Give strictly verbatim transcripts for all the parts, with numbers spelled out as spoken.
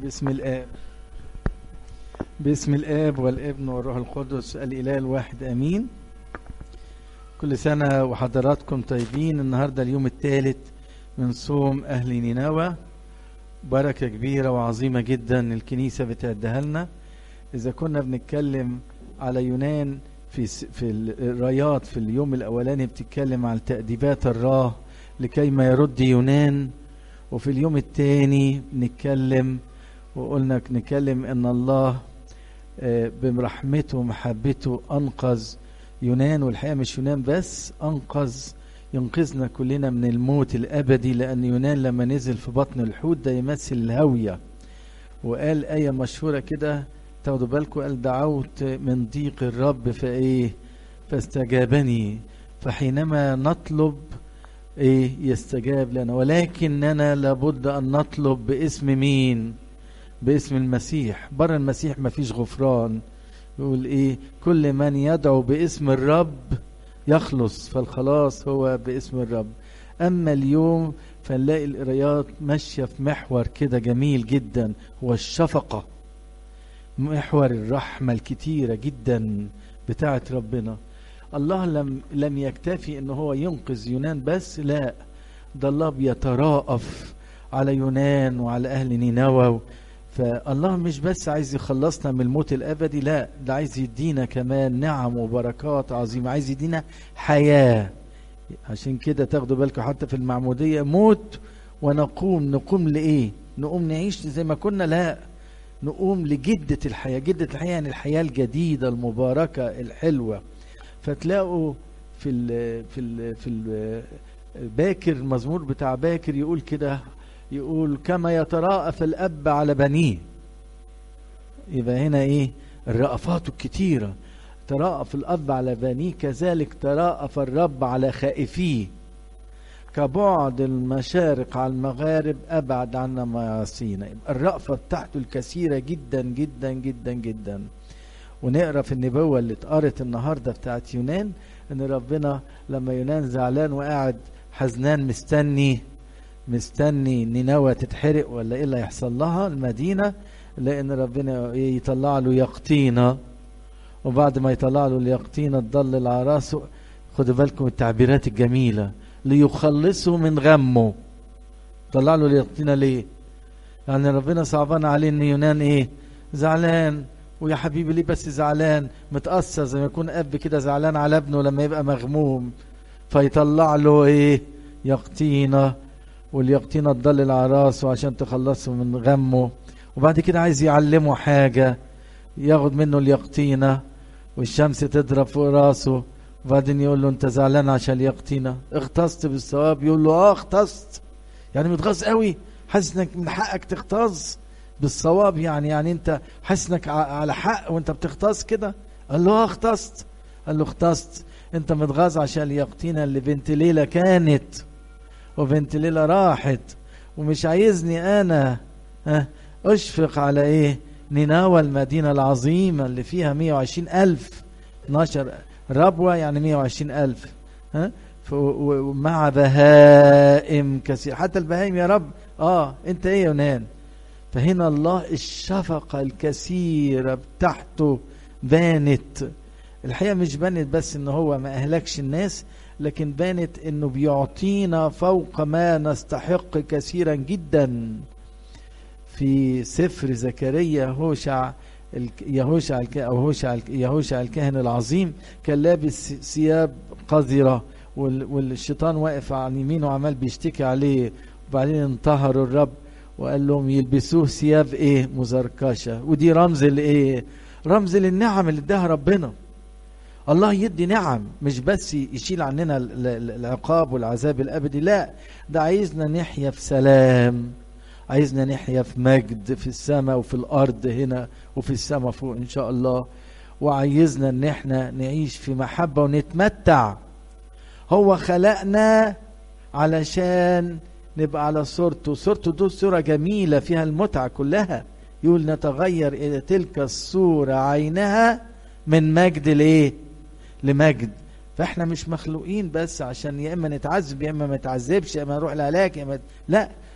باسم الآب باسم الآب والابن والروح القدس الإله الواحد آمين. كل سنة وحضراتكم طيبين. النهاردة اليوم الثالث من صوم أهل نينوى، بركة كبيرة وعظيمة جدا الكنيسة بتعدها لنا. إذا كنا بنتكلم على يونان في في الرايات في اليوم الأولاني بتتكلم على تأديبات الراه لكي ما يرد يونان، وفي اليوم الثاني نتكلم وقلنا نتكلم ان الله برحمته ومحبته انقذ يونان، والحقيقه مش يونان بس، انقذ ينقذنا كلنا من الموت الابدي، لان يونان لما نزل في بطن الحوت ده يمثل الهويه. وقال ايه مشهوره كده تاخدوا بالكم، قال دعوت من ضيق الرب فايه فاستجابني، فحينما نطلب ايه يستجاب لنا، ولكننا لابد ان نطلب باسم مين؟ باسم المسيح. بره المسيح ما فيش غفران. يقول ايه؟ كل من يدعو باسم الرب يخلص، فالخلاص هو باسم الرب. اما اليوم فنلاقي القرايات ماشيه في محور كده جميل جدا، هو الشفقه، محور الرحمه الكتيره جدا بتاعه ربنا. الله لم لم يكتفي ان هو ينقذ يونان بس، لا، ده الله بيتراءف على يونان وعلى اهل نينوى. فالله مش بس عايز يخلصنا من الموت الابدي، لا، ده عايز يدينا كمان نعم وبركات عظيمه، عايز يدينا حياه. عشان كده تاخدوا بالكم حتى في المعموديه، موت ونقوم. نقوم لايه؟ نقوم نعيش زي ما كنا؟ لا، نقوم لجده الحياه. جده الحياه يعني الحياه الجديده المباركه الحلوه. فتلاقوا في ال في ال في ال باكر، المزمور بتاع باكر يقول كده، يقول كما يتراءف الاب على بنيه. يبقى هنا ايه؟ الرأفات الكتيره. تراءف الاب على بنيه كذلك تراءف الرب على خائفيه، كبعد المشارق على المغارب ابعد عنا معاصينا. يبقى الرأفه بتاعته الكثيره جدا جدا جدا جدا. ونقرا في النبوه اللي اتقرت النهارده بتاعت يونان، ان ربنا لما يونان زعلان وقاعد حزنان مستني مستني نينوى تتحرق ولا ايه اللي هيحصل لها المدينه، لان ربنا يطلع له يقطينه، وبعد ما يطلع له اليقطينه تضلل على راسه. خدوا بالكم التعبيرات الجميله، ليخلصه من غمه. طلع له اليقطينه ليه؟ يعني ربنا صعبان عليه ان يونان ايه؟ زعلان. ويا حبيبي ليه بس زعلان؟ متأثر زي ما يكون اب كده زعلان على ابنه لما يبقى مغموم، فيطلع له ايه؟ يقطينه، واليقطينه تضلل على راسه عشان تخلصه من غمه. وبعد كده عايز يعلمه حاجه، ياخد منه اليقطينه والشمس تضرب فوق راسه، وبعدين يقول له انت زعلان عشان اليقطينه؟ اغتصت بالثواب؟ يقول له اه اغتصت. يعني متغاظ قوي، حاسس انك من حقك تغتاظ بالصواب. يعني يعني انت حاسس انك على حق وانت بتغتاظ كده؟ قال له اه اغتصت. قال له اغتصت، انت متغاظ عشان اليقطينه اللي بنت ليله كانت وبنت ليله راحت، ومش عايزني انا ها اشفق على ايه؟ نينوى المدينه العظيمه اللي فيها مية وعشرين الف، اتناشر ربوه يعني مية وعشرين الف، ها، ومع بهائم كثير. حتى البهائم يا رب، اه انت ايه يا يونان؟ فهنا الله الشفقة الكثيرة بتاعته بانت. الحقيقة مش بانت بس ان هو ما اهلكش الناس، لكن بانت انه بيعطينا فوق ما نستحق كثيرا جدا. في سفر زكريا هوشع يهوشع او هوشع يهوشع الكاهن العظيم كان لابس ثياب قذرة، والشيطان واقف على يمينه وعمال بيشتكي عليه، وبعدين انتهر الرب وقال لهم يلبسوه ثياب ايه؟ مزركشه. ودي رمز لايه؟ رمز للنعم اللي اداها ربنا. الله يدي نعم، مش بس يشيل عننا العقاب والعذاب الابدي، لا، ده عايزنا نحيا في سلام، عايزنا نحيا في مجد في السماء وفي الارض هنا وفي السماء فوق ان شاء الله. وعايزنا ان احنا نعيش في محبه ونتمتع. هو خلقنا علشان نبقى على صورته. صورته دي صورة جميلة فيها المتعة كلها. يقول نتغير إلى تلك الصورة عينها من مجد لإيه؟ لمجد. فإحنا مش مخلوقين بس عشان يا إما نتعذب يا إما ما نتعذبش، يا إما نروح الهلاك يا إما، لا،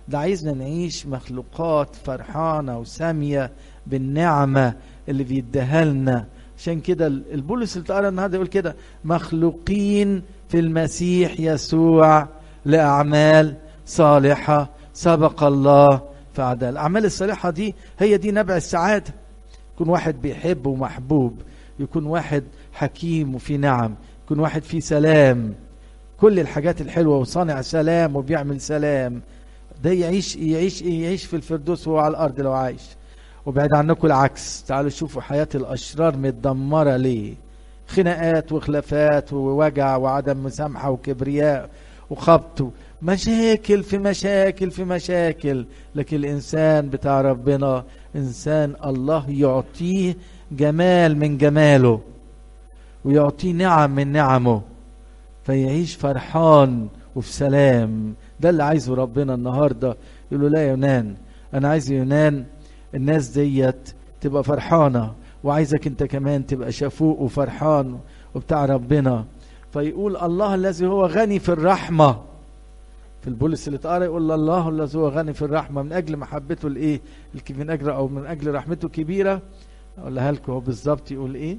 ده عايزنا نعيش مخلوقات فرحانة وسامية بالنعمة اللي بيديها لنا. عشان كده البولس اللي تقرأ النهارده يقول كده: مخلوقين في المسيح يسوع لأعمال صالحة سبق الله فعدل. الأعمال الصالحة دي هي دي نبع السعادة. يكون واحد بيحب ومحبوب، يكون واحد حكيم وفي نعم، يكون واحد فيه سلام، كل الحاجات الحلوة، وصانع سلام وبيعمل سلام. ده يعيش يعيش يعيش في الفردوس وهو على الأرض لو عايش. وبعد عنكم العكس، تعالوا شوفوا حياة الأشرار متدمرة ليه. خناقات وخلافات ووجع وعدم مسامحة وكبرياء وخبط، مشاكل في مشاكل في مشاكل. لكن الإنسان بتاع ربنا إنسان الله يعطيه جمال من جماله، ويعطيه نعم من نعمه، فيعيش فرحان وفي سلام. ده اللي عايزه ربنا النهاردة. يقول له: لا يا يونان، أنا عايز يونان الناس ديت تبقى فرحانة، وعايزك انت كمان تبقى شفوق وفرحان وبتاع ربنا. فيقول: الله الذي هو غني في الرحمة. في البولس اللي اتقرا يقول: الله الذي هو غني في الرحمة من أجل محبته الإيه من أجل أو من أجل رحمته كبيرة. أقولها لكم هو بالظبط يقول إيه.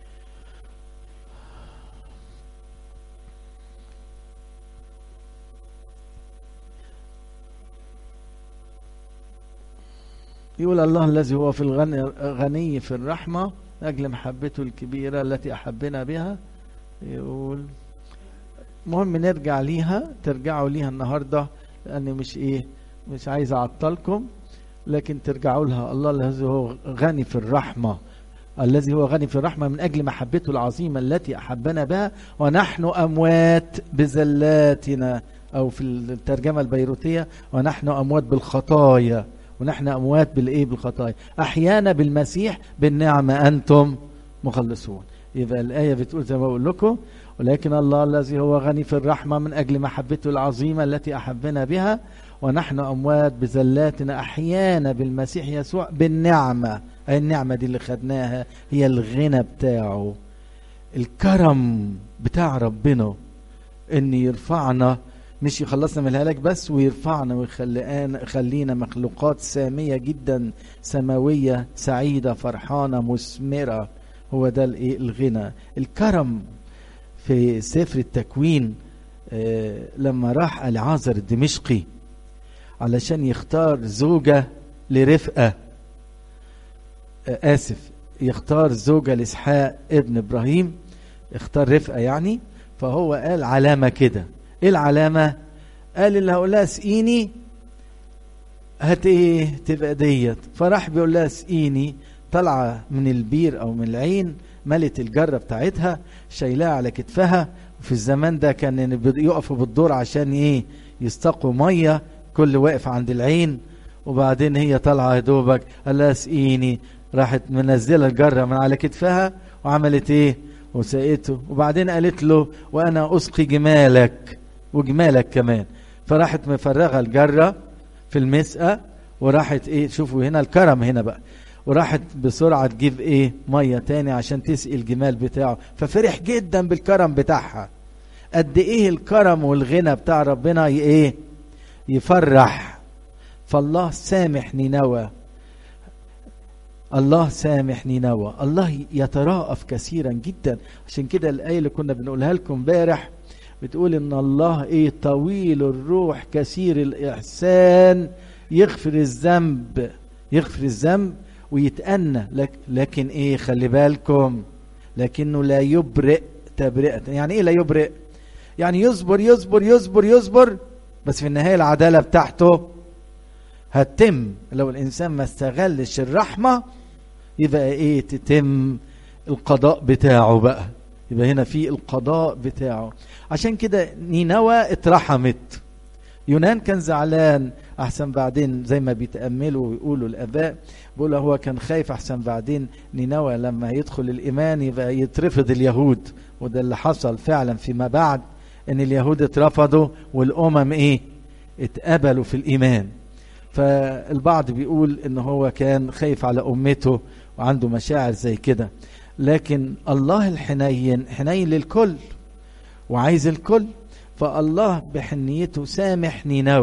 يقول: الله الذي هو في الغني غني في الرحمة من أجل محبته الكبيرة التي أحبنا بها. يقول مهم نرجع ليها، ترجعوا ليها النهاردة، لأني مش إيه مش عايز أعطلكم، لكن ترجعوا لها. الله الذي هو غني في الرحمة، الذي هو غني في الرحمة من أجل محبته العظيمة التي أحبنا بها ونحن أموات بزلاتنا، أو في الترجمة البيروتية: ونحن أموات بالخطايا. ونحن أموات بالإيه بالخطايا أحيانا بالمسيح بالنعمة أنتم مخلصون. يبقى الآية بتقول زي ما بقول لكم: ولكن الله الذي هو غني في الرحمة من أجل محبته العظيمة التي أحبنا بها ونحن أموات بزلاتنا أحيانا بالمسيح يسوع بالنعمة. أي النعمة دي اللي خدناها هي الغنى بتاعه، الكرم بتاع ربنا، إن يرفعنا، مش يخلصنا من الهلاك بس، ويرفعنا ويخلينا مخلوقات سامية جدا، سماوية سعيدة فرحانة مثمرة. هو ده الايه الغنى الكرم. في سفر التكوين آه لما راح العازر الدمشقي علشان يختار زوجة لرفقة، آه آسف يختار زوجة لإسحاق ابن إبراهيم، اختار رفقة يعني. فهو قال علامة كده. ايه العلامة؟ قال: اللي هقول لها اسقيني هت ايه تبقى ديت. فراح بيقول لها اسقيني، طالعه من البير او من العين، ملت الجره بتاعتها، شايلاها على كتفها. وفي الزمان ده كان يقفوا بالدور عشان ايه يستقوا ميه، كل واقف عند العين. وبعدين هي طالعه يا دوبك، قال لها اسقيني، راحت منزله الجره من على كتفها وعملت ايه وسقيته. وبعدين قالت له: وانا اسقي جمالك وجمالك كمان. فراحت مفرغه الجره في المسقى، وراحت ايه شوفوا هنا الكرم هنا بقى، وراحت بسرعه تجيب ايه ميه تاني عشان تسقي الجمال بتاعه. ففرح جدا بالكرم بتاعها. قد ايه الكرم والغنى بتاع ربنا ايه يفرح. فالله سامح نينوى، الله سامح نينوى، الله يتراءف كثيرا جدا. عشان كده الآية اللي كنا بنقولها لكم امبارح بتقول ان الله ايه طويل الروح كثير الإحسان، يغفر الذنب يغفر الذنب ويتأنى لك، لكن ايه خلي بالكم، لكنه لا يبرئ تبرئة. يعني ايه لا يبرئ؟ يعني يصبر يصبر يصبر يصبر، بس في النهاية العدالة بتاعته هتتم. لو الإنسان ما استغلش الرحمة يبقى ايه تتم القضاء بتاعه بقى، يبقى هنا في القضاء بتاعه. عشان كده نينوى اترحمت. يونان كان زعلان احسن بعدين، زي ما بيتأملوا ويقولوا الآباء، بيقولوا هو كان خايف احسن بعدين نينوى لما يدخل الإيمان يبقى يترفض اليهود. وده اللي حصل فعلا فيما بعد، ان اليهود اترفضوا والأمم ايه اتقبلوا في الإيمان. فالبعض بيقول ان هو كان خايف على أمته وعنده مشاعر زي كده. لكن الله الحنين حنين للكل وعايز الكل. فالله بحنيته سامح نينوى،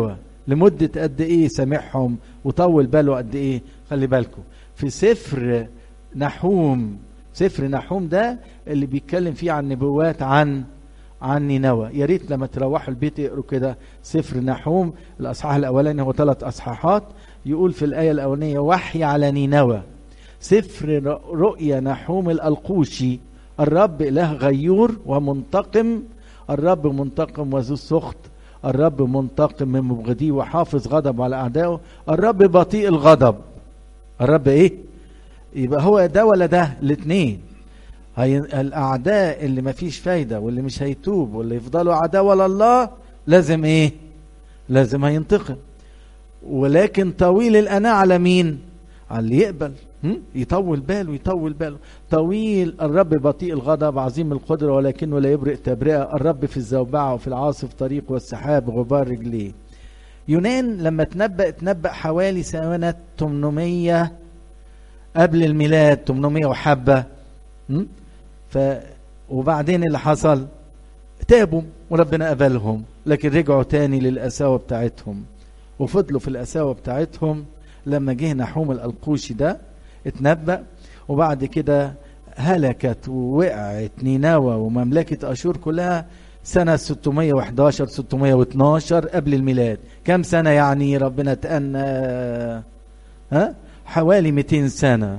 لمدة قد ايه سامحهم وطول باله قد ايه. خلي بالكم في سفر نحوم، سفر نحوم ده اللي بيتكلم فيه عن نبوات عن عن نينوى. يا ريت لما تروحوا البيت اقروا كده سفر نحوم. الاصحاح الاولاني هو ثلاث اصحاحات، يقول في الايه الاولانيه وحي على نينوى. سفر رؤيا نحوم الالقوشي، الرب اله غيور ومنتقم، الرب منتقم وذو السخط، الرب منتقم من مبغضيه وحافظ غضب على اعدائه، الرب بطيء الغضب. الرب ايه؟ يبقى هو ده ولا ده؟ الاثنين. هي الاعداء اللي ما فيش فايده واللي مش هيتوب واللي يفضلوا عداوه لله لازم ايه؟ لازم هينتقم. ولكن طويل الاناة على مين؟ على اللي يقبل، يطول باله يطول باله. طويل الرب بطيء الغضب عظيم القدرة ولكنه لا يبرئ تبرئة، الرب في الزوبعة وفي العاصف طريق والسحاب غبار رجليه. يونان لما تنبأ تنبأ حوالي سنة ثمانمائة قبل الميلاد، ثمانمائة وحبة. ف وبعدين اللي حصل تابوا وربنا قبلهم، لكن رجعوا تاني للقساوة بتاعتهم وفضلوا في القساوة بتاعتهم. لما جه نحوم الألقوشي ده اتنبأ، وبعد كده هلكت ووقعت نينوى ومملكة أشور كلها سنة ستمائة وأحد عشر ستمائة واثناشر قبل الميلاد. كم سنة يعني ربنا تأنى؟ ها حوالي مئتين سنة.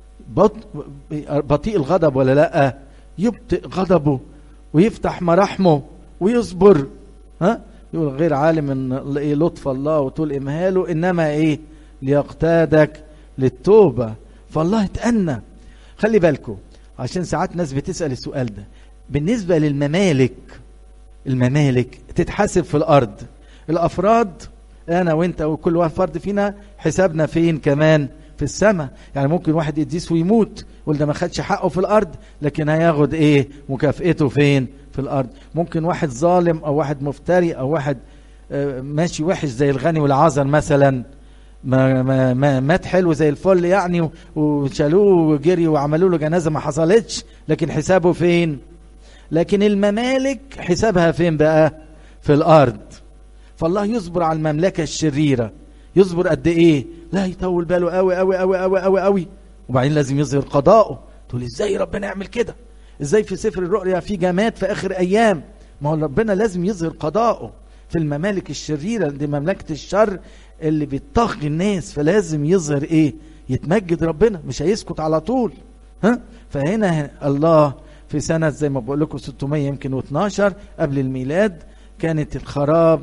بطيء الغضب ولا لا؟ يبطئ غضبه ويفتح مراحمه ويصبر. ها يقول غير عالم ان لطف الله وطول امهاله انما ايه؟ ليقتادك للتوبة. فالله اتأنى. خلي بالكم عشان ساعات ناس بتسأل السؤال ده. بالنسبة للممالك، الممالك تتحاسب في الأرض، الأفراد أنا وإنت وكل واحد فرد فينا حسابنا فين؟ كمان في السماء. يعني ممكن واحد يديس ويموت يقول ده ما خدش حقه في الأرض، لكن هياخد إيه؟ مكافئته فين؟ في الأرض. ممكن واحد ظالم أو واحد مفتري أو واحد ماشي وحش زي الغني والعازر مثلا، ما ما ما مات حلو زي الفل يعني وشالوه وجري وعملوا له جنازه ما حصلتش، لكن حسابه فين؟ لكن الممالك حسابها فين بقى؟ في الارض. فالله يصبر على المملكه الشريره. يصبر قد ايه؟ لا يطول باله قوي قوي قوي قوي قوي قوي، وبعدين لازم يظهر قضاءه. تقول ازاي ربنا يعمل كده؟ ازاي في سفر الرؤيا في جماد في اخر ايام؟ ما هو ربنا لازم يظهر قضاءه في الممالك الشريره، دي مملكه الشر اللي بيطغي الناس، فلازم يظهر ايه؟ يتمجد ربنا، مش هيسكت على طول. ها فهنا الله في سنة زي ما بقول لكم ستمائة يمكن واثناشر قبل الميلاد كانت الخراب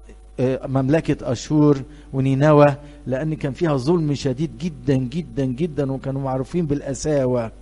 مملكة أشور ونينوى، لأن كان فيها ظلم شديد جدا جدا جدا وكانوا معروفين بالقساوة.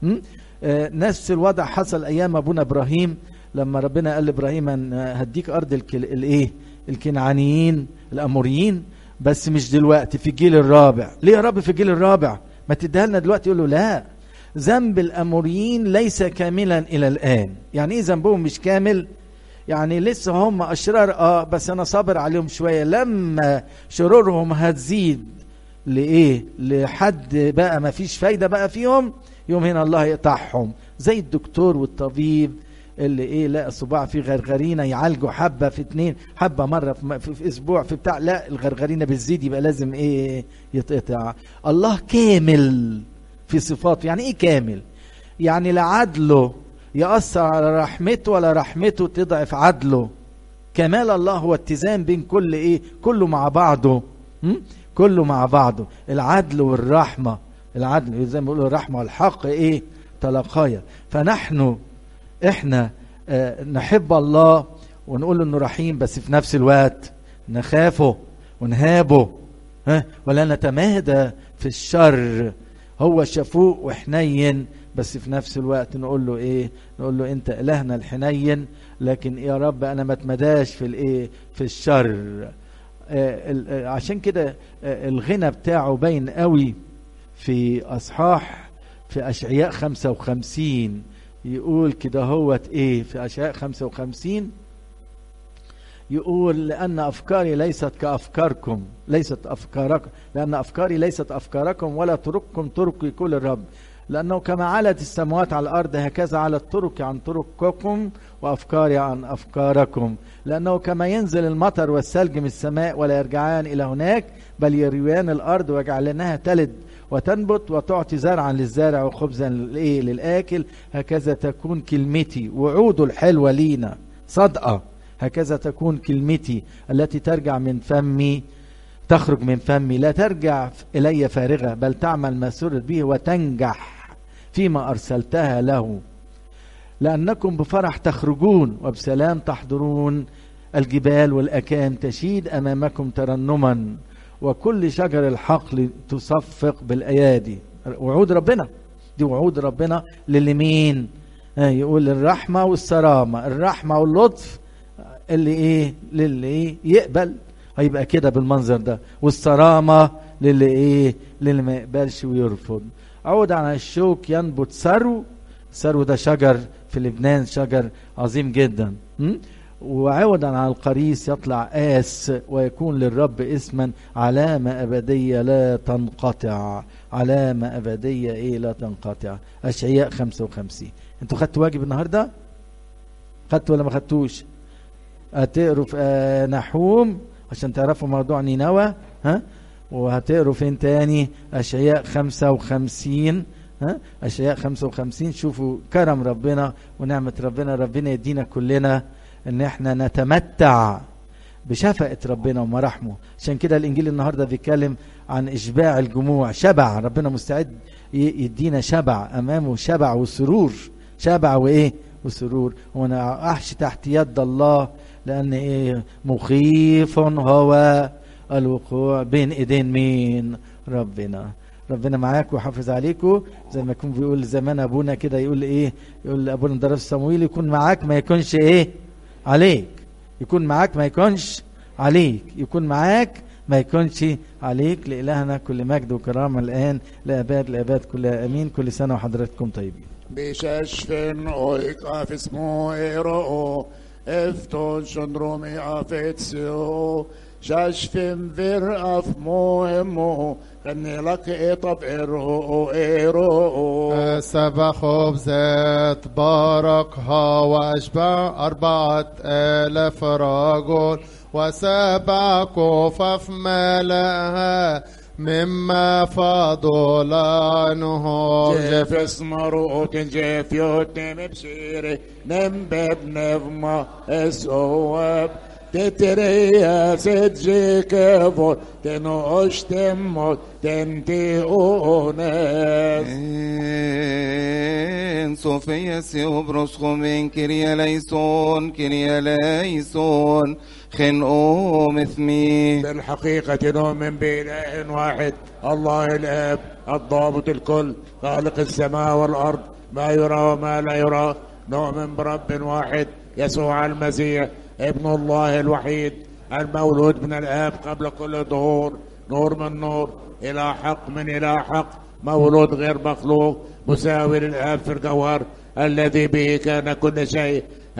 نفس الوضع حصل أيام أبونا إبراهيم لما ربنا قال لإبراهيم هديك أرض الإيه؟ الكنعانيين الأموريين، بس مش دلوقتي، في الجيل الرابع. ليه يا رب في الجيل الرابع؟ ما تديها لنا دلوقتي. يقول له لا، ذنب الأموريين ليس كاملا إلى الآن. يعني إيه ذنبهم مش كامل؟ يعني لسه هم أشرار اه بس أنا صابر عليهم شوية. لما شرورهم هتزيد لإيه؟ لحد بقى ما فيش فايدة بقى فيهم، يوم هنا الله يقطعهم. زي الدكتور والطبيب اللي ايه لا الصباع فيه غرغرينه يعالجوا حبه في اتنين، حبه مره في, في, في اسبوع في بتاع، لا الغرغرينه بتزيد يبقى لازم ايه؟ يتقطع. الله كامل في صفاته. يعني ايه كامل؟ يعني لا عدله يأثر على رحمته ولا رحمته تضعف عدله. كمال الله هو اتزان بين كل ايه؟ كله مع بعضه. م? كله مع بعضه، العدل والرحمه. العدل زي ما بيقولوا الرحمه والحق ايه؟ تلاقايا. فنحن احنا اه نحب الله ونقول له انه رحيم، بس في نفس الوقت نخافه ونهابه، ها ولا نتمادى في الشر. هو شفوق وحنين، بس في نفس الوقت نقول له ايه؟ نقول له انت الهنا الحنين، لكن يا رب انا ما اتمداش في الايه؟ في الشر. اه عشان كده اه الغنى بتاعه باين قوي في اصحاح في اشعياء خمسة وخمسين. يقول كده هوت ايه في اشعياء خمسة وخمسين؟ يقول لأن أفكاري ليست كأفكاركم، ليست أفكاركم، لأن أفكاري ليست أفكاركم ولا طرقكم طرقي كل الرب. لأنه كما علت السماوات على الأرض هكذا علت طرقي عن طرقكم وأفكاري عن أفكاركم. لأنه كما ينزل المطر والثلج من السماء ولا يرجعان إلى هناك بل يرويان الأرض ويجعلنها تلد وتنبت وتعطي زرعا للزارع وخبزا للآكل، هكذا تكون كلمتي. وعود الحلوة لينا صدقة. هكذا تكون كلمتي التي ترجع من فمي تخرج من فمي، لا ترجع إلي فارغة بل تعمل ما سرت به وتنجح فيما أرسلتها له. لأنكم بفرح تخرجون وبسلام تحضرون، الجبال والأكام تشيد أمامكم ترنما، وكل شجر الحقل تصفق بالأيادي. وعود ربنا دي وعود ربنا للمين؟ آه يقول الرحمة والسرامة، الرحمة واللطف اللي ايه للي ايه يقبل هيبقى كده بالمنظر ده، والسرامة للي ايه للي ما يقبلش ويرفض. عود عن الشوك ينبت سرو. سرو ده شجر في لبنان، شجر عظيم جدا. م? وعودا عن القريس يطلع آس ويكون للرب اسما علامة أبدية لا تنقطع. علامة أبدية ايه لا تنقطع. أشعياء خمسة وخمسين. انتوا خدتوا واجب النهاردة؟ خدتوا ولا ما خدتوش؟ هتقروا في آه نحوم عشان تعرفوا موضوع نينوى، ها؟ وهتقروا فين تاني؟ أشعياء خمسة وخمسين. ها؟ أشعياء خمسة وخمسين. شوفوا كرم ربنا ونعمة ربنا. ربنا يدينا كلنا ان احنا نتمتع بشفقة ربنا ومراحمه. عشان كده الانجيل النهاردة بيتكلم عن اشباع الجموع. شبع ربنا مستعد يدينا شبع امامه، شبع وسرور. شبع وايه وسرور. وانا احشي تحت يد الله لان ايه مخيف هو الوقوع بين ايدين مين؟ ربنا. ربنا معاك وحافظ عليكم. زي ما يكون بيقول زمان ابونا كده، يقول ايه؟ يقول ابونا درس صمويل يكون معاك ما يكونش ايه عليك. يكون معاك ما يكونش عليك. يكون معاك ما يكونش عليك. لإلهنا كل مجد وكرامة الآن لأباد لأباد كلها أمين. كل سنة وحضراتكم طيبين. بششفن أويك في اسمه إيرو افتون شندرومي أفتسيو ششفن فير أف مهمو غني لك إطب إيرو إيرو سبع خبزات باركها وأشبع أربعة آلاف رجل وسبع كفف ملأها مما فضل عنه. جيف اسمروت جيف يوتم بشيري نمبب نفما اسواب تتريا ستجيك فور تنوش تموت تنتي أوناس إن صوفيا سيوبروس خمين كريا ليسون كريا ليسون خنقو مثمي. بالحقيقة نؤمن بإله واحد الله الآب الضابط الكل خالق السماء والأرض ما يرى وما لا يرى. نؤمن برب واحد يسوع المسيح ابن الله الوحيد المولود من الآب قبل كل ظهور، نور من نور إلى حق من إلى حق، مولود غير مخلوق مساوي للآب في الجوهر، الذي به كان كل شيء